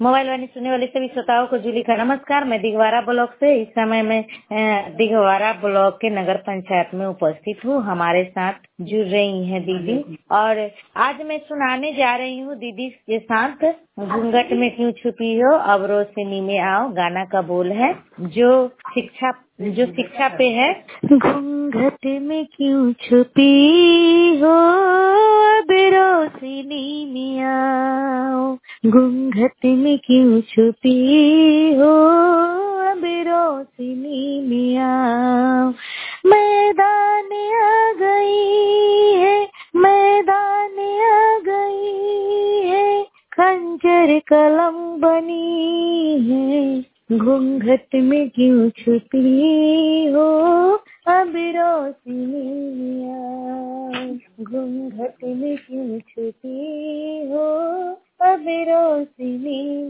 Mobile वाणी सुनने वाले सभी श्रोताओं को जूली का नमस्कार। मैं दिगवारा ब्लॉक से इस समय मैं दिगवारा ब्लॉक के नगर पंचायत में उपस्थित हूँ। हमारे साथ जुड़ रही हैं दीदी और आज मैं सुनाने जा रही हूँ दीदी के साथ घूंघट में क्यों छुपी हो अब रोशनी में आओ गाना का बोल है जो शिक्षा पे है। घूंघट में क्यों छुपी हो अब रोशनी में आओ, घूंघट में क्यों छुपी हो अब रोशनी में आओ। मैदान आ गई है, मैदान आ गई है, खंजर कलम बनी है, घूंघट में क्यों छुपी हो अब रोशनी में आओ, घूंघट में क्यों छुपी हो अब रोशनी